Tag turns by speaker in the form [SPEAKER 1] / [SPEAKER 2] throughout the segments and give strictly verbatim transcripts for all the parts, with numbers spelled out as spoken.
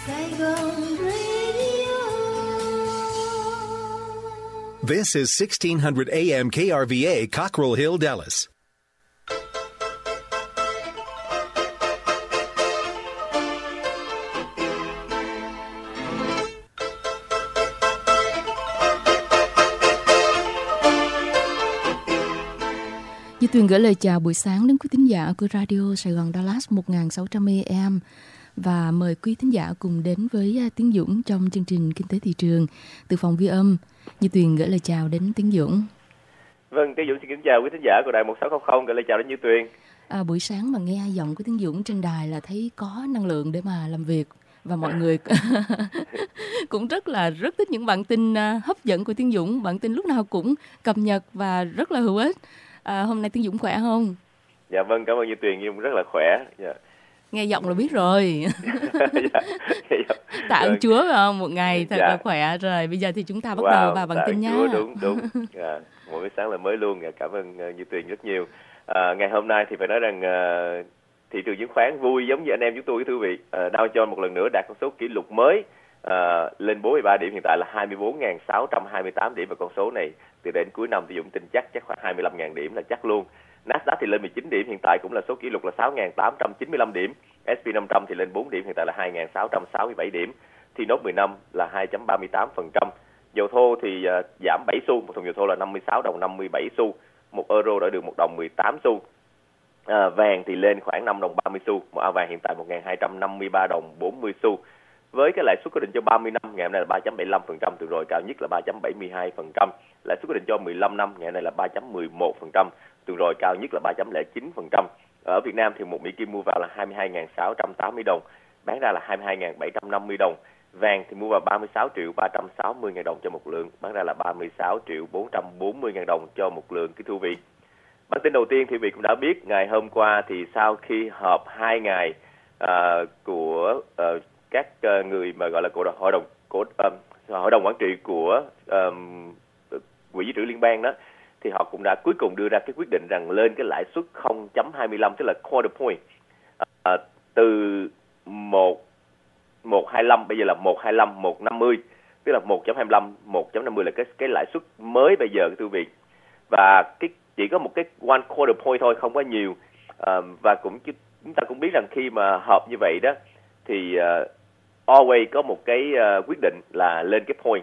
[SPEAKER 1] Saigon Radio.
[SPEAKER 2] This is sixteen hundred A M K R V A, Cockrell Hill, Dallas.
[SPEAKER 3] Duy Tuyền gửi lời chào buổi sáng đến quý thính giả của Radio Sài Gòn Dallas một nghìn sáu trăm A M và mời quý thính giả cùng đến với Tiến Dũng trong chương trình Kinh tế thị trường từ phòng ghi âm. Duy Tuyền gửi lời chào đến Tiến Dũng.
[SPEAKER 4] Vâng, Tiến Dũng xin kính chào quý thính giả của đài một sáu không không, gửi lời chào đến Duy Tuyền.
[SPEAKER 3] À, buổi sáng mà nghe giọng của Tiến Dũng trên đài là thấy có năng lượng để mà làm việc. Và mọi người cũng rất là rất thích những bản tin hấp dẫn của Tiến Dũng. Bản tin lúc nào cũng cập nhật và rất là hữu ích. À, hôm nay Tiến Dũng khỏe không?
[SPEAKER 4] Dạ vâng, cảm ơn Duy Tuyền, nhưng rất là khỏe. Dạ.
[SPEAKER 3] Nghe giọng là biết rồi.
[SPEAKER 4] Dạ.
[SPEAKER 3] Tạ ơn
[SPEAKER 4] vâng.
[SPEAKER 3] Chúa phải không? Một ngày thật
[SPEAKER 4] dạ.
[SPEAKER 3] là khỏe rồi. Bây giờ thì chúng ta bắt
[SPEAKER 4] wow,
[SPEAKER 3] đầu vào bản tin nhé.
[SPEAKER 4] Đúng, đúng. À, một cái sáng là mới luôn. Cảm ơn uh, Duy Tuyền rất nhiều. À, ngày hôm nay thì phải nói rằng uh, thị trường chứng khoán vui giống như anh em chúng tôi, thưa quý vị. Uh, Dow Jones một lần nữa đạt con số kỷ lục mới. À, lên bốn mươi ba điểm, hiện tại là hai mươi bốn nghìn sáu trăm hai mươi tám điểm, và con số này từ đến cuối năm thì Dũng tin chắc chắc khoảng hai mươi lăm nghìn điểm là chắc luôn. Nasdaq thì lên mười chín điểm, hiện tại cũng là số kỷ lục là sáu nghìn tám trăm chín mươi lăm điểm. ét and pê năm trăm thì lên bốn điểm, hiện tại là hai nghìn sáu trăm sáu mươi bảy điểm. Thì nốt mười năm là hai phẩy ba mươi tám phần trăm. Dầu thô thì uh, giảm bảy xu, một thùng dầu thô là năm mươi sáu đồng năm mươi bảy xu, một euro đã được một đồng mười tám xu. À, vàng thì lên khoảng năm đồng ba mươi xu, một ao vàng hiện tại một nghìn hai trăm năm mươi ba đồng bốn mươi xu. Với cái lãi suất cố định cho ba mươi năm, ngày hôm nay là ba phẩy bảy mươi lăm phần trăm, từ rồi cao nhất là ba phẩy bảy mươi hai phần trăm. Lãi suất cố định cho mười lăm năm, ngày hôm nay là ba phẩy mười một phần trăm, từ rồi cao nhất là ba phẩy không chín phần trăm. Ở Việt Nam thì một Mỹ Kim mua vào là hai mươi hai nghìn sáu trăm tám mươi đồng, bán ra là hai mươi hai nghìn bảy trăm năm mươi đồng. Vàng thì mua vào ba mươi sáu triệu ba trăm sáu mươi ngàn đồng cho một lượng, bán ra là ba mươi sáu triệu bốn trăm bốn mươi ngàn đồng cho một lượng, kính thưa quý vị. Bản tin đầu tiên thì quý vị cũng đã biết, ngày hôm qua thì sau khi họp hai ngày uh, của uh, các uh, người mà gọi là của hội đồng của um, hội đồng quản trị của um, quỹ dự trữ liên bang đó, thì họ cũng đã cuối cùng đưa ra cái quyết định rằng lên cái lãi suất không phẩy hai mươi lăm, tức là quarter point, uh, từ một một hai lăm bây giờ là một hai lăm, một năm mươi, tức là một phẩy hai mươi lăm, một phẩy năm mươi là cái cái lãi suất mới bây giờ, thưa quý vị. Và cái chỉ có một cái one quarter point thôi, không có nhiều. Uh, và cũng chúng ta cũng biết rằng khi mà họp như vậy đó thì uh, always có một cái uh, quyết định là lên cái point.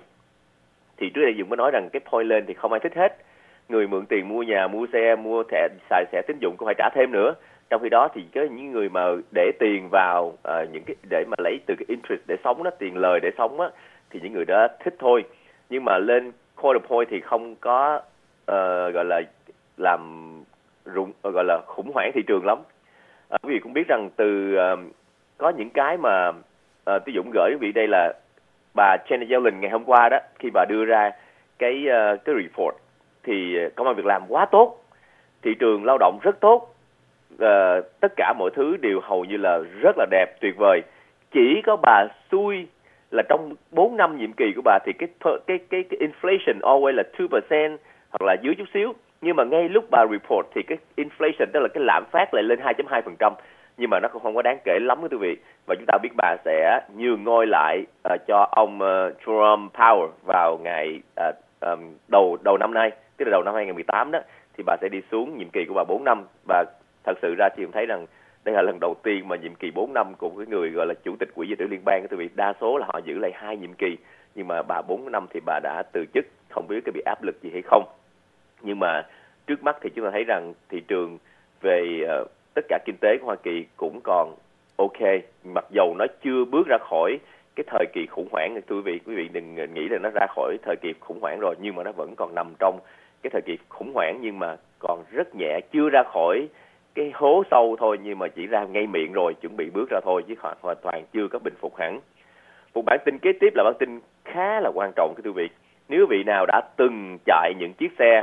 [SPEAKER 4] Thì trước đây Dũng có nói rằng cái point lên thì không ai thích hết. Người mượn tiền mua nhà, mua xe, mua thẻ xài thẻ tín dụng cũng phải trả thêm nữa. Trong khi đó thì có những người mà để tiền vào uh, những cái để mà lấy từ cái interest để sống đó, tiền lời để sống á, thì những người đó thích thôi. Nhưng mà lên quarter point thì không có uh, gọi là làm rụng, uh, gọi là khủng hoảng thị trường lắm. Uh, quý vị cũng biết rằng từ uh, có những cái mà uh, Tí Dũng gửi quý vị đây là bà Janet Yellen ngày hôm qua đó, khi bà đưa ra cái uh, cái report thì công an việc làm quá tốt, thị trường lao động rất tốt, uh, tất cả mọi thứ đều hầu như là rất là đẹp, tuyệt vời. Chỉ có bà xui là trong bốn năm nhiệm kỳ của bà thì cái cái cái cái inflation always là hai phần trăm hoặc là dưới chút xíu, nhưng mà ngay lúc bà report thì cái inflation, tức là cái lạm phát lại lên hai phẩy hai phần trăm, nhưng mà nó cũng không có đáng kể lắm, quý vị. Và chúng ta biết bà sẽ nhường ngôi lại uh, cho ông uh, Jerome Powell vào ngày uh, um, đầu đầu năm nay, tức là đầu năm hai không một tám đó, thì bà sẽ đi xuống nhiệm kỳ của bà bốn năm. Và thật sự ra thìผมthấy rằng đây là lần đầu tiên mà nhiệm kỳ bốn năm của cái người gọi là chủ tịch quỹ dự trữ liên bang, quý vị, đa số là họ giữ lại hai nhiệm kỳ, nhưng mà bà bốn năm thì bà đã từ chức, không biết cái bị áp lực gì hay không. Nhưng mà trước mắt thì chúng ta thấy rằng thị trường về uh, tất cả kinh tế của Hoa Kỳ cũng còn ok, mặc dầu nó chưa bước ra khỏi cái thời kỳ khủng hoảng. Thưa quý vị, quý vị đừng nghĩ là nó ra khỏi thời kỳ khủng hoảng rồi, nhưng mà nó vẫn còn nằm trong cái thời kỳ khủng hoảng, nhưng mà còn rất nhẹ, chưa ra khỏi cái hố sâu thôi, nhưng mà chỉ ra ngay miệng rồi, chuẩn bị bước ra thôi, chứ hoàn toàn chưa có bình phục hẳn. Một bản tin kế tiếp là bản tin khá là quan trọng, thưa quý vị. Nếu quý vị nào đã từng chạy những chiếc xe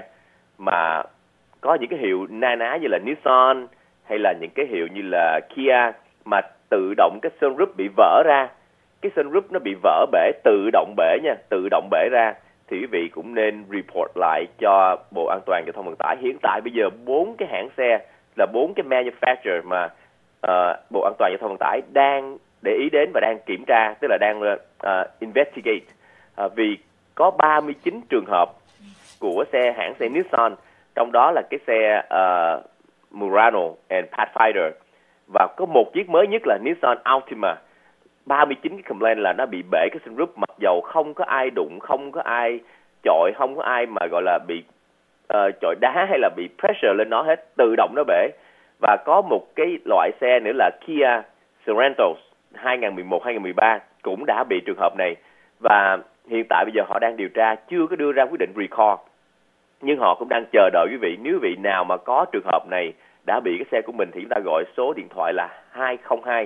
[SPEAKER 4] mà có những cái hiệu na ná như là Nissan hay là những cái hiệu như là Kia mà tự động cái sunroof bị vỡ ra, cái sunroof nó bị vỡ bể, tự động bể nha, tự động bể ra, thì quý vị cũng nên report lại cho Bộ An toàn Giao thông Vận tải. Hiện tại bây giờ bốn cái hãng xe là bốn cái manufacturer mà uh, Bộ An toàn Giao thông Vận tải đang để ý đến và đang kiểm tra, tức là đang uh, investigate, uh, vì có ba mươi chín trường hợp của xe hãng xe Nissan, trong đó là cái xe uh, Murano and Pathfinder, và có một chiếc mới nhất là Nissan Altima. ba mươi chín cái complaint là nó bị bể cái sunroof, mặc dầu không có ai đụng, không có ai chọi, không có ai mà gọi là bị uh, chọi đá hay là bị pressure lên nó hết, tự động nó bể. Và có một cái loại xe nữa là Kia Sorento hai không một một hai không một ba cũng đã bị trường hợp này, và hiện tại bây giờ họ đang điều tra, chưa có đưa ra quyết định recall, nhưng họ cũng đang chờ đợi quý vị. Nếu quý vị nào mà có trường hợp này đã bị cái xe của mình thì chúng ta gọi số điện thoại là hai không hai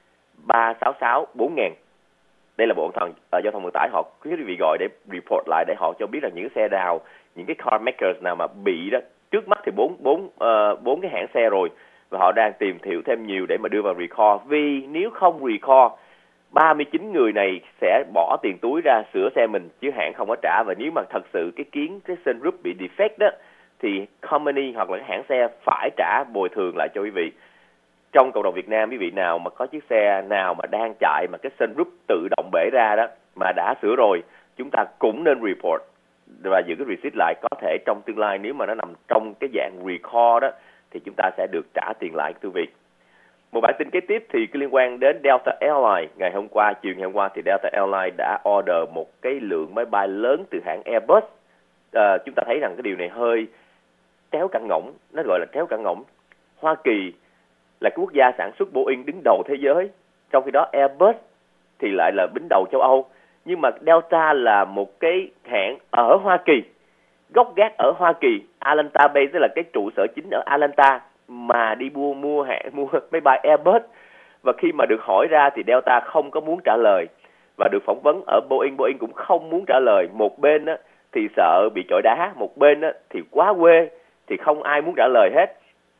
[SPEAKER 4] ba sáu sáu bốn nghìn. Đây là bộ phận uh, giao thông vận tải, họ khuyến khích quý vị gọi để report lại, để họ cho biết là những cái xe nào, những cái car makers nào mà bị đó. Trước mắt thì bốn bốn uh, bốn cái hãng xe rồi, và họ đang tìm hiểu thêm nhiều để mà đưa vào recall. Vì nếu không recall, ba mươi chín người này sẽ bỏ tiền túi ra sửa xe mình chứ hãng không có trả. Và nếu mà thật sự cái kiến cái sunroof bị defect đó thì company hoặc là cái hãng xe phải trả bồi thường lại cho quý vị. Trong cộng đồng Việt Nam, quý vị nào mà có chiếc xe nào mà đang chạy mà cái sunroof tự động bể ra đó mà đã sửa rồi, chúng ta cũng nên report và giữ cái receipt lại. Có thể trong tương lai nếu mà nó nằm trong cái dạng recall đó thì chúng ta sẽ được trả tiền lại, thưa quý vị. Một bản tin kế tiếp thì liên quan đến Delta Airlines. Ngày hôm qua, chiều ngày hôm qua thì Delta Airlines đã order một cái lượng máy bay lớn từ hãng Airbus. À, chúng ta thấy rằng cái điều này hơi tréo cẳng ngỗng, nó gọi là tréo cẳng ngỗng. Hoa Kỳ là cái quốc gia sản xuất Boeing đứng đầu thế giới, trong khi đó Airbus thì lại là đứng đầu châu Âu. Nhưng mà Delta là một cái hãng ở Hoa Kỳ, gốc gác ở Hoa Kỳ, Atlanta base, tức là cái trụ sở chính ở Atlanta, mà đi mua mua hãng mua máy bay Airbus. Và khi mà được hỏi ra thì Delta không có muốn trả lời, và được phỏng vấn ở Boeing, Boeing cũng không muốn trả lời. Một bên á, thì sợ bị chọi đá, một bên á, thì quá quê thì không ai muốn trả lời hết.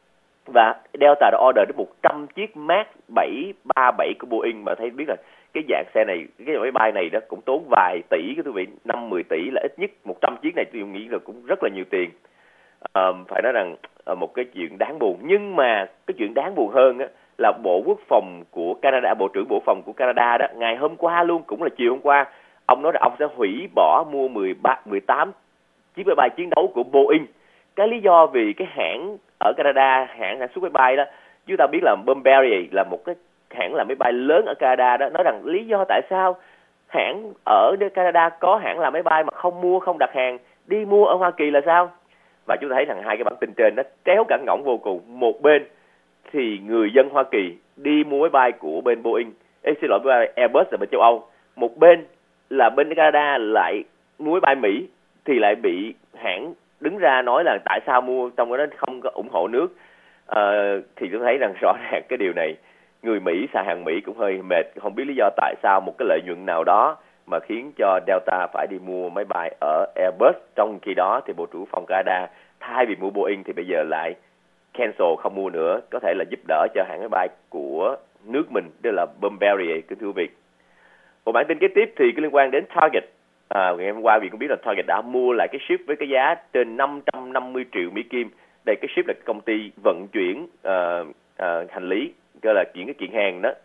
[SPEAKER 4] Và Delta đã order đến một trăm chiếc Max bảy ba bảy của Boeing, mà thấy biết là cái dạng xe này, cái máy bay này đó cũng tốn vài tỷ, cái quý vị, năm mười tỷ là ít nhất. Một trăm chiếc này tôi nghĩ là cũng rất là nhiều tiền. À, phải nói rằng à, một cái chuyện đáng buồn. Nhưng mà cái chuyện đáng buồn hơn á, là Bộ Quốc phòng của Canada, Bộ trưởng Bộ Phòng của Canada đó, ngày hôm qua luôn, cũng là chiều hôm qua, ông nói là ông sẽ hủy bỏ mua mười ba, mười tám chiếc máy bay chiến đấu của Boeing. Cái lý do vì cái hãng ở Canada, hãng sản xuất máy bay đó, chúng ta biết là Bombardier là một cái hãng làm máy bay lớn ở Canada đó, nói rằng lý do tại sao hãng ở Canada có hãng làm máy bay mà không mua, không đặt hàng, đi mua ở Hoa Kỳ là sao? Và chúng ta thấy rằng hai cái bản tin trên nó tréo cẳng ngỗng vô cùng. Một bên thì người dân Hoa Kỳ đi mua máy bay của bên Boeing, Ê, xin lỗi, máy bay Airbus ở bên châu Âu. Một bên là bên Canada lại mua máy bay Mỹ thì lại bị hãng đứng ra nói là tại sao mua, trong đó không có ủng hộ nước. À, thì tôi thấy rằng rõ ràng cái điều này, người Mỹ xài hàng Mỹ cũng hơi mệt, không biết lý do tại sao một cái lợi nhuận nào đó mà khiến cho Delta phải đi mua máy bay ở Airbus. Trong khi đó thì Bộ trưởng Phòng Canada thay vì mua Boeing thì bây giờ lại cancel, không mua nữa, có thể là giúp đỡ cho hãng máy bay của nước mình, tức là Bombardier, kính thưa quý vị. Một bản tin kế tiếp thì liên quan đến Target. À, ngày hôm qua vì cũng biết là Target đã mua lại cái ship với cái giá trên năm trăm năm mươi triệu Mỹ Kim. Đây, cái ship là công ty vận chuyển uh, uh, hành lý, gọi là chuyển cái kiện hàng đó.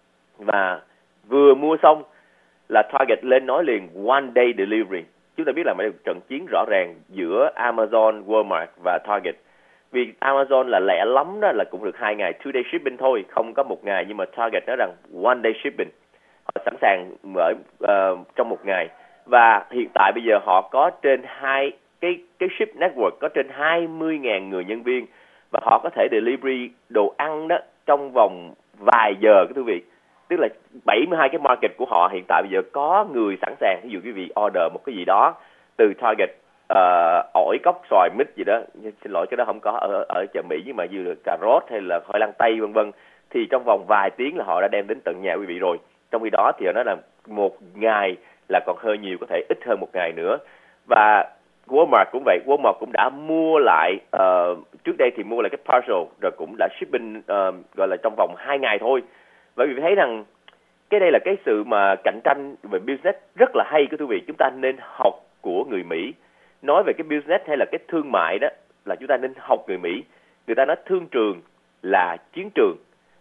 [SPEAKER 4] Và vừa mua xong là Target lên nói liền one day delivery. Chúng ta biết là một trận chiến rõ ràng giữa Amazon, Walmart và Target. Vì Amazon là lẻ lắm đó là cũng được hai ngày, two day shipping thôi, không có một ngày. Nhưng mà Target nói rằng one day shipping, họ sẵn sàng mở uh, trong một ngày. Và hiện tại bây giờ họ có trên hai cái cái ship network, có trên hai mươi nghìn người nhân viên, và họ có thể delivery đồ ăn đó trong vòng vài giờ, các quý vị. Tức là bảy mươi hai cái market của họ hiện tại bây giờ có người sẵn sàng. Ví dụ quý vị order một cái gì đó từ Target, uh, ổi, cóc, xoài, mít gì đó, xin lỗi cái đó không có ở ở chợ Mỹ, nhưng mà như cà rốt hay là khoai lang tây vân vân, thì trong vòng vài tiếng là họ đã đem đến tận nhà quý vị rồi. Trong khi đó thì họ nói là một ngày là còn hơi nhiều, có thể ít hơn một ngày nữa. Và Walmart cũng vậy, Walmart cũng đã mua lại, uh, trước đây thì mua lại cái parcel rồi cũng đã shipping uh, gọi là trong vòng hai ngày thôi. Bởi vì thấy rằng cái đây là cái sự mà cạnh tranh về business rất là hay, quý vị. Chúng ta nên học của người Mỹ. Nói về cái business hay là cái thương mại đó, là chúng ta nên học người Mỹ. Người ta nói thương trường là chiến trường,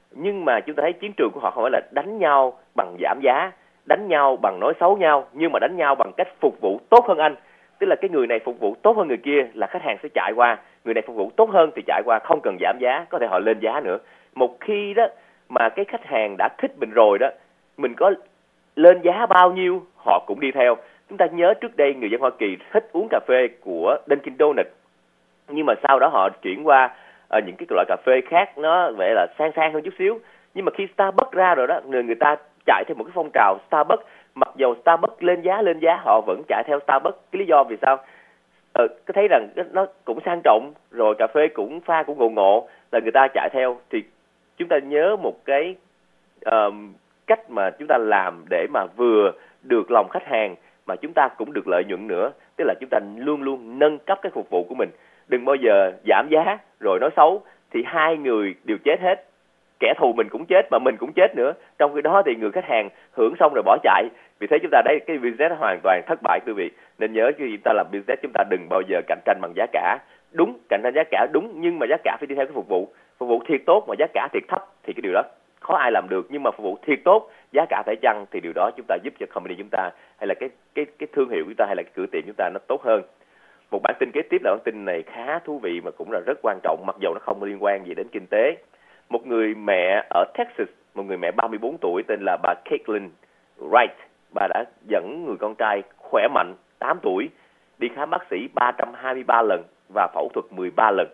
[SPEAKER 4] Nhưng mà chúng ta thấy chiến trường của họ không phải là đánh nhau bằng giảm giá, đánh nhau bằng nói xấu nhau, nhưng mà đánh nhau bằng cách phục vụ tốt hơn anh. Tức là cái người này phục vụ tốt hơn người kia là khách hàng sẽ chạy qua, người này phục vụ tốt hơn thì chạy qua, không cần giảm giá, có thể họ lên giá nữa. Một khi đó mà cái khách hàng đã thích mình rồi đó, mình có lên giá bao nhiêu họ cũng đi theo. Chúng ta nhớ trước đây người dân Hoa Kỳ thích uống cà phê của Dunkin Donuts, nhưng mà sau đó họ chuyển qua uh, những cái loại cà phê khác nó vậy là sang sang hơn chút xíu. Nhưng mà khi Starbucks ra rồi đó, người người ta chạy theo một cái phong trào Starbucks, mặc dầu Starbucks lên giá lên giá họ vẫn chạy theo Starbucks. Cái lý do vì sao? Ờ, có thấy rằng nó cũng sang trọng, rồi cà phê cũng pha cũng ngộ ngộ, là người ta chạy theo. Thì chúng ta nhớ một cái uh, cách mà chúng ta làm để mà vừa được lòng khách hàng mà chúng ta cũng được lợi nhuận nữa, tức là chúng ta luôn luôn nâng cấp cái phục vụ của mình. Đừng bao giờ giảm giá rồi nói xấu thì hai người đều chết hết, kẻ thù mình cũng chết mà mình cũng chết nữa. Trong khi đó thì người khách hàng hưởng xong rồi bỏ chạy. Vì thế chúng ta đây cái business hoàn toàn thất bại quý vị. Nên nhớ khi chúng ta làm business chúng ta đừng bao giờ cạnh tranh bằng giá cả. Đúng, cạnh tranh giá cả đúng, nhưng mà giá cả phải đi theo cái phục vụ. Phục vụ thiệt tốt mà giá cả thiệt thấp thì cái điều đó khó ai làm được. Nhưng mà phục vụ thiệt tốt, giá cả phải chăng thì điều đó chúng ta giúp cho company chúng ta hay là cái cái cái thương hiệu của chúng ta hay là cái cửa tiệm chúng ta nó tốt hơn. Một bản tin kế tiếp là bản tin này khá thú vị mà cũng là rất quan trọng, mặc dù nó không liên quan gì đến kinh tế. Một người mẹ ở Texas, một người mẹ ba mươi bốn tuổi tên là bà Caitlin Wright, bà đã dẫn người con trai khỏe mạnh tám tuổi đi khám bác sĩ ba trăm hai mươi ba lần và phẫu thuật mười ba lần.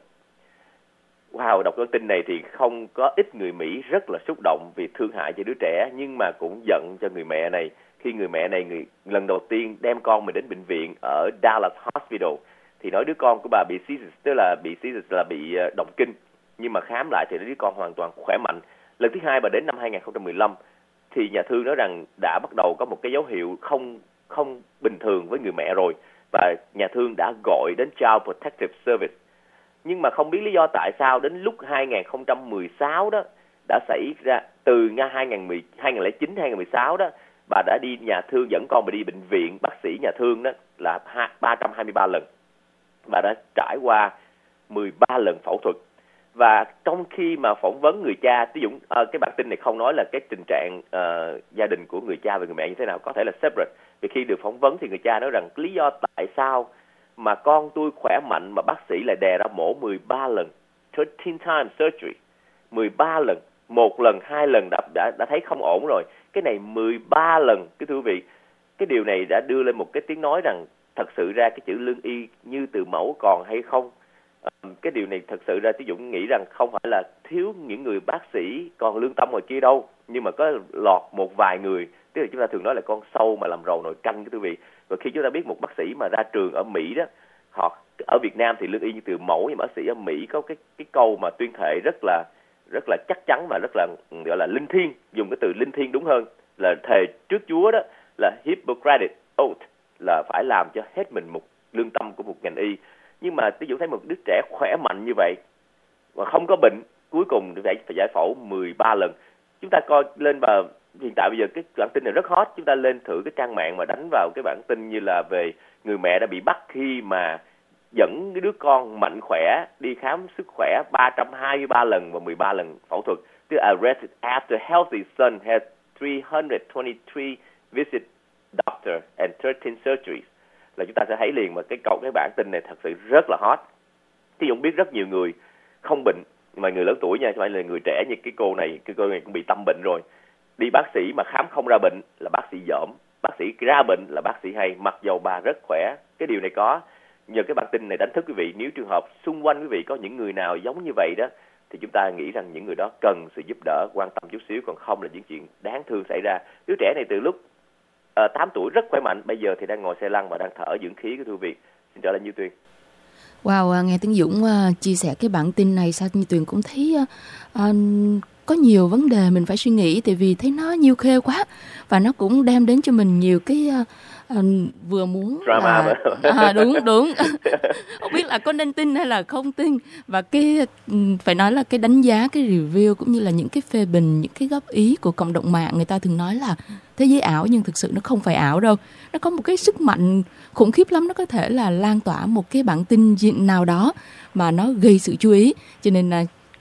[SPEAKER 4] Wow, đọc cái tin này thì không có ít người Mỹ rất là xúc động vì thương hại cho đứa trẻ, nhưng mà cũng giận cho người mẹ này khi người mẹ này người lần đầu tiên đem con mình đến bệnh viện ở Dallas Hospital thì nói đứa con của bà bị seizures, tức là bị seizures là bị động kinh, nhưng mà khám lại thì đứa con hoàn toàn khỏe mạnh. Lần thứ hai bà đến năm hai không một lăm thì nhà thương nói rằng đã bắt đầu có một cái dấu hiệu không không bình thường với người mẹ rồi, và nhà thương đã gọi đến Child Protective Service. Nhưng mà không biết lý do tại sao đến lúc hai không một sáu đó đã xảy ra, từ năm hai không một không chín hai không một sáu đó, bà đã đi nhà thương dẫn con bà đi bệnh viện, bác sĩ nhà thương đó là ba trăm hai mươi ba lần. Bà đã trải qua mười ba lần phẫu thuật. Và trong khi mà phỏng vấn người cha, ví dụ à, cái bản tin này không nói là cái tình trạng uh, gia đình của người cha và người mẹ như thế nào, có thể là separate. Vì khi được phỏng vấn thì người cha nói rằng lý do tại sao mà con tôi khỏe mạnh mà bác sĩ lại đè ra mổ mười ba lần, mười ba times surgery, mười ba lần, một lần, hai lần đã, đã, đã thấy không ổn rồi. Cái này mười ba lần, cái thưa quý vị, cái điều này đã đưa lên một cái tiếng nói rằng thật sự ra cái chữ lương y như từ mẫu còn hay không. Cái điều này thật sự ra Tí Dũng nghĩ rằng không phải là thiếu những người bác sĩ còn lương tâm ngoài kia đâu, nhưng mà có lọt một vài người, tức là chúng ta thường nói là con sâu mà làm rầu nồi canh, cái quý vị. Và khi chúng ta biết một bác sĩ mà ra trường ở Mỹ đó, họ ở Việt Nam thì lương y như từ mẫu, nhưng bác sĩ ở Mỹ có cái cái câu mà tuyên thệ rất là rất là chắc chắn và rất là gọi là linh thiêng, dùng cái từ linh thiêng đúng hơn là thề trước Chúa đó, là Hippocratic Oath, là phải làm cho hết mình một lương tâm của một ngành y. Nhưng mà ví dụ thấy một đứa trẻ khỏe mạnh như vậy và không có bệnh, cuối cùng phải phải giải phẫu mười ba lần. Chúng ta coi lên và hiện tại bây giờ cái bản tin này rất hot, chúng ta lên thử cái trang mạng mà đánh vào cái bản tin như là về người mẹ đã bị bắt khi mà dẫn cái đứa con mạnh khỏe đi khám sức khỏe ba trăm hai mươi ba lần và mười ba lần phẫu thuật. Tức là arrested after healthy son had three hundred twenty-three visit doctor and thirteen surgeries. Là chúng ta sẽ thấy liền mà cái câu cái bản tin này thật sự rất là hot. Thì cũng biết rất nhiều người không bệnh, mà người lớn tuổi nha, chứ phải là người trẻ như cái cô này, cái cô này cũng bị tâm bệnh rồi. Đi bác sĩ mà khám không ra bệnh là bác sĩ dởm, bác sĩ ra bệnh là bác sĩ hay, mặc dầu bà rất khỏe. Cái điều này có, nhờ cái bản tin này đánh thức quý vị, nếu trường hợp xung quanh quý vị có những người nào giống như vậy đó, thì chúng ta nghĩ rằng những người đó cần sự giúp đỡ, quan tâm chút xíu, còn không là những chuyện đáng thương xảy ra. Đứa trẻ này từ lúc uh, tám tuổi rất khỏe mạnh, bây giờ thì đang ngồi xe lăn và đang thở dưỡng khí của quý vị. Xin trở lại Như Tuyền.
[SPEAKER 3] Wow, nghe Tiến Dũng uh, chia sẻ cái bản tin này, sao Như Tuyền cũng thấy uh, uh, có nhiều vấn đề mình phải suy nghĩ, tại vì thấy nó nhiều khê quá và nó cũng đem đến cho mình nhiều cái uh, uh, vừa muốn
[SPEAKER 4] drama
[SPEAKER 3] là à, đúng đúng không biết là có nên tin hay là không tin, và cái phải nói là cái đánh giá, cái review cũng như là những cái phê bình, những cái góp ý của cộng đồng mạng, người ta thường nói là thế giới ảo, nhưng thực sự nó không phải ảo đâu. Nó có một cái sức mạnh khủng khiếp lắm, nó có thể là lan tỏa một cái bản tin nào đó mà nó gây sự chú ý. Cho nên là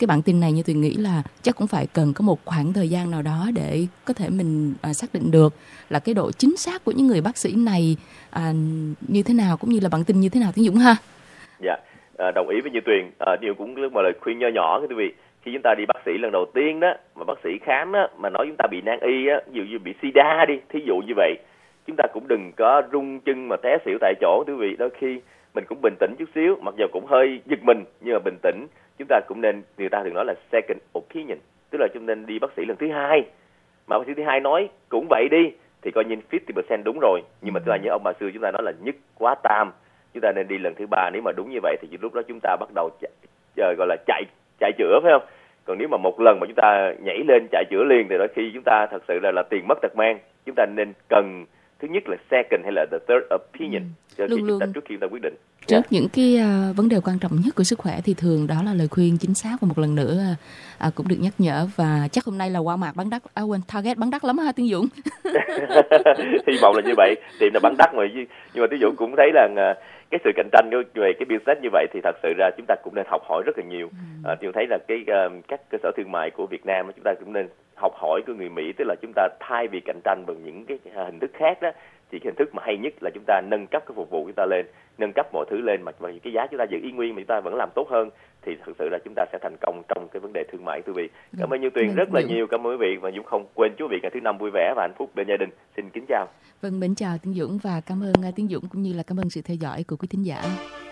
[SPEAKER 3] cái bản tin này như Tuyền nghĩ là chắc cũng phải cần có một khoảng thời gian nào đó để có thể mình à, xác định được là cái độ chính xác của những người bác sĩ này à, như thế nào, cũng như là bản tin như thế nào, Tiến Dũng ha.
[SPEAKER 4] Dạ, à, đồng ý với Như Tuyền. À, điều cũng rất mà lời khuyên nho nhỏ quý vị. Khi chúng ta đi bác sĩ lần đầu tiên đó, mà bác sĩ khám đó, mà nói chúng ta bị nan y á, ví dụ như bị sida đi, thí dụ như vậy, chúng ta cũng đừng có rung chân mà té xỉu tại chỗ quý vị. Đôi khi mình cũng bình tĩnh chút xíu, mặc dù cũng hơi giật mình nhưng mà bình tĩnh. Chúng ta cũng nên, người ta thường nói là second opinion, tức là chúng nên đi bác sĩ lần thứ hai. Mà bác sĩ thứ hai nói cũng vậy đi, thì coi như năm mươi phần trăm đúng rồi. Nhưng mà chúng ta như ông bà xưa chúng ta nói là nhất quá tam, chúng ta nên đi lần thứ ba. Nếu mà đúng như vậy thì lúc đó chúng ta bắt đầu chạy, gọi là chạy chạy chữa, phải không? Còn nếu mà một lần mà chúng ta nhảy lên chạy chữa liền thì đôi khi chúng ta thật sự là là tiền mất tật mang. Chúng ta nên cần thứ nhất là second hay là the third opinion cho
[SPEAKER 3] luôn
[SPEAKER 4] khi
[SPEAKER 3] luôn
[SPEAKER 4] chúng ta, trước khi chúng ta quyết định.
[SPEAKER 3] Trước
[SPEAKER 4] Yeah.
[SPEAKER 3] những cái uh, vấn đề quan trọng nhất của sức khỏe thì thường đó là lời khuyên chính xác, và một lần nữa uh, cũng được nhắc nhở. Và chắc hôm nay là qua mạc bán đắt, à quên, target bán đắt lắm ha Tiến Dũng.
[SPEAKER 4] Hy vọng là như vậy, tiệm là bán đắt mà, nhưng mà Tiến Dũng cũng thấy là uh, cái sự cạnh tranh về cái business như vậy thì thật sự ra chúng ta cũng nên học hỏi rất là nhiều. Ừ. Uh, Tiến thấy là cái uh, các cơ sở thương mại của Việt Nam chúng ta cũng nên học hỏi của người Mỹ, tức là chúng ta thay vì cạnh tranh bằng những cái hình thức khác đó, thì cái hình thức mà hay nhất là chúng ta nâng cấp cái phục vụ chúng ta lên, nâng cấp mọi thứ lên, mà cái giá chúng ta giữ y nguyên mà chúng ta vẫn làm tốt hơn, thì thực sự là chúng ta sẽ thành công trong cái vấn đề thương mại quý vị. Cảm ơn Như Tuyền rất là nhiều, cảm ơn quý vị, và Dũng không quên chú vị ngày thứ năm vui vẻ và hạnh phúc bên gia đình. Xin kính chào.
[SPEAKER 3] Vâng, mến chào Tiến Dũng và cảm ơn Tiến Dũng cũng như là cảm ơn sự theo dõi của quý thính giả.